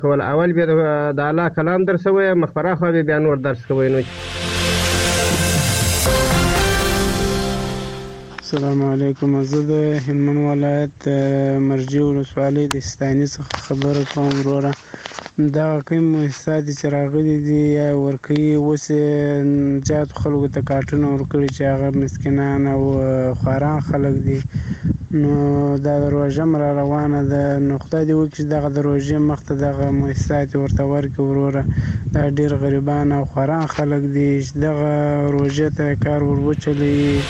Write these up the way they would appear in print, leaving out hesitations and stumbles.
کول اول بیا د الله کلام درس وای مخبره خو بیا نور درس کوي نو. السلام علیکم. زه د هلمند ولایت مرجع ولسوالۍ د ستاني څخه خبره کوم وروره. دا کوم مؤسسات چې راغلي دي یا ورکوي اوس زیات خلکو ته کارټونه ورکړي چې هغه مسکینان او خواران خلک دي، نو دا د روژه م را روانه ده، نو خدای دې وکړي چې دغه د روژې مخته دغه مؤسسات ورته ورکړي وروره. دا ډېر غریبان او خواران خلک دي چې دغه روژې ته کار ور وچلوي.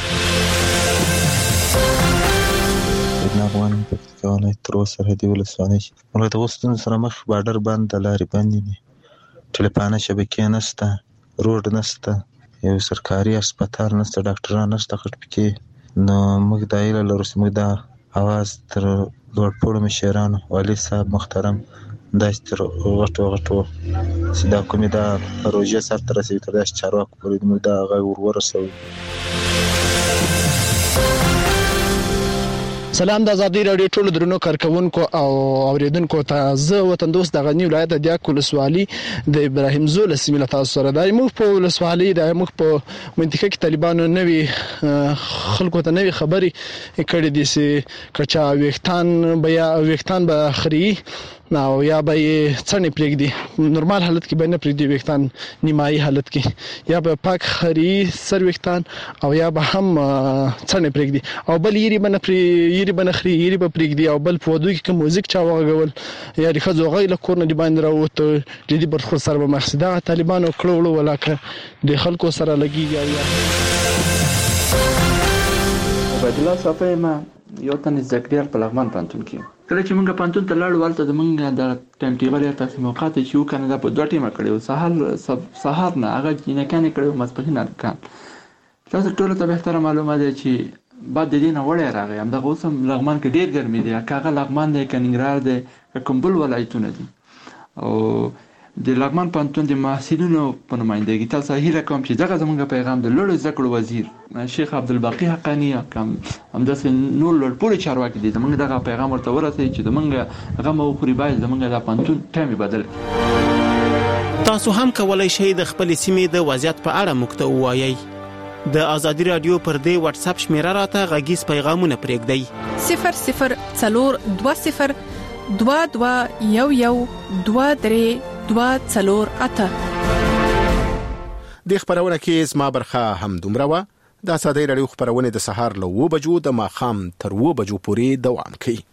افغان پکتیکا ولایت تر سرحدي ولسوالۍ موږ د اوس ستونزو سره مخ، بارډر بند، د لارې بندې دي، ټلیفونه شبکې نشته، روډ نشته، یو سرکاري هسپتال نشته، ډاکټران نشته خټ پکې. نو موږ دا هیله لرو چې موږ دا اواز تر لوړپوړو مشرانو، والي صاحب محترم، داسې تر غټو چې دا کومې دا پروژې سرته رسوي تر داسې چارواکو پورې موږ دا غږ ور ورسوو. سلام د ازادي راډیو ټولو درنو کارکونکو او اوریدونکو ته، زه وطن دوست د غنی ولایت د دیاک ولسوالۍ د ابراهیم زول سیمه له تاسو سره دی. موږ په ولسوالۍ د موږ په منطقه کې طالبانو نوي خلکو ته نوي خبري کړې دي چې کچا ویختان به خري او یا به څنګه پرېږدي، نورمال حالت کې به نه پرېږدي ویختان، نیمایي حالت کې یا به پاک خري سر ویختان او یا به هم څنګه پرېږدي، او بل یری بنخري یری به پرېږدي، او بل په ودو کې کوم موزیک چا وغږول یا د ښځو غږ له کور نه د باندې راووت جدي برخورد سره به مخ شي. دغه طالبانو کړو ولاکه د خلکو سره لګېږي. عبدالله صافی ما یو تن زکریا په لغمان پانتون کې کله چې موږ پانتون ته لاړو، ولته د موږ د ټایم ټیبل یا تاسو موقعات چې یو کنه دا په دوه ټیمه کړو، سهار نه هغه جنکانې کړو، ماسپښین کان. تاسو ټول ته به معلومه ده چې بعد د دې نه وړه راغی همدغه اوس هم لغمان کې ډیر ګرمي دی، کاغه لغمان دی، کنګرار دی، کوم بل ولایتونه دي. او د لغمان پانتون د محصلینو په نمائندګۍ تاسو هیله کوم چې دغه زموږ پیغام د لوړو زده کړو وزیر شیخ عبدالباقی حقانی کوم همداسې نور لوړپوړي چارواکي دي، زموږ دغه پیغام ورته ورسوي چې زموږ غم او خوري باید زموږ د پانتون ټایم بدل کړي. تاسو هم کولای شئ د خپل سیمې د وضعیت په اړه موږ ته ووایئ. د ازادي رادیو پر دې واتس اپ شمیره راته غږیز پیغامونه پرېږدئ 0020 2211 23 د خبرونه کې زما برخه هم دومره وه. د ازادي رادیو خبرونه د سهار له 9 بجو د ماښام تر 2 بجو پورې دوام کوي.